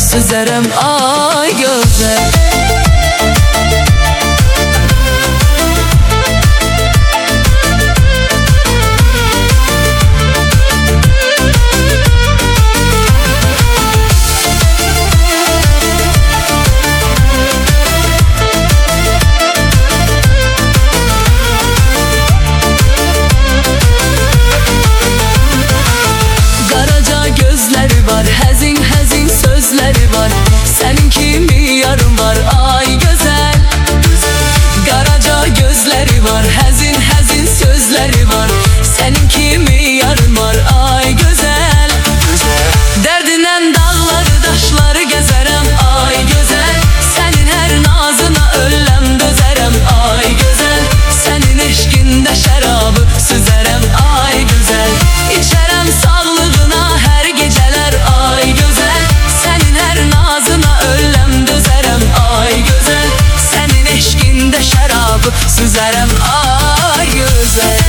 süzərəm ay gözəl. Həzin həzin sözləri var, sənin kimi yarım var ay gözəl. Qaraca gözləri var, həzin həzin sözləri var, sənin kimi yarım var ay gözəl. Dərdindən dağları daşları gəzərəm ay gözəl. Sənin hər nazına öləm dözərəm ay gözəl. Sənin eşqində şərabı süzərəm ay gözəl. İçərəm sağlığına hər gecələr ay gözəl. Sənin hər nazına öləm dözərəm ay gözəl. Sənin eşqində şərabı süzərəm ay gözəl.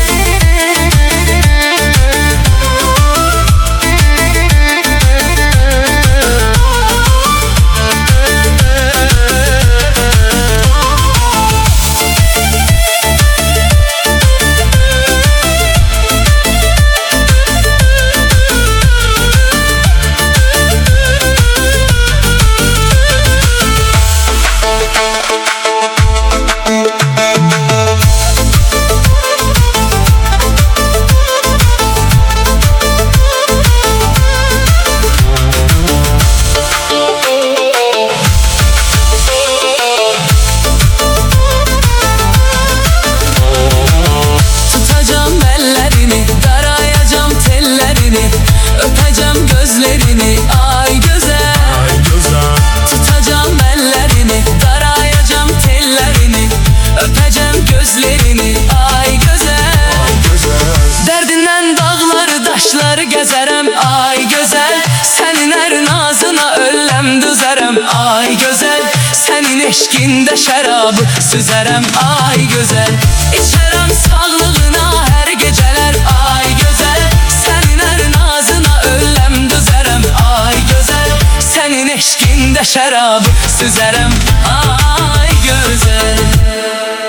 Öpəcəm gözlərini ay gözəl. Tutacam əllərini, darayacam tellərini. Öpəcəm gözlərini ay gözəl. Dərdindən dağları daşları gəzərəm ay gözəl. Sənin hər nazına öləm dözərəm ay gözəl. Sənin eşqində şərabı süzərəm ay gözəl. İçərəm sağlığına hər gecələr ay gözəl. Sənin hər nazına öləm dözərəm ay gözəl. Sənin eşqində şərabı süzərəm ay gözəl.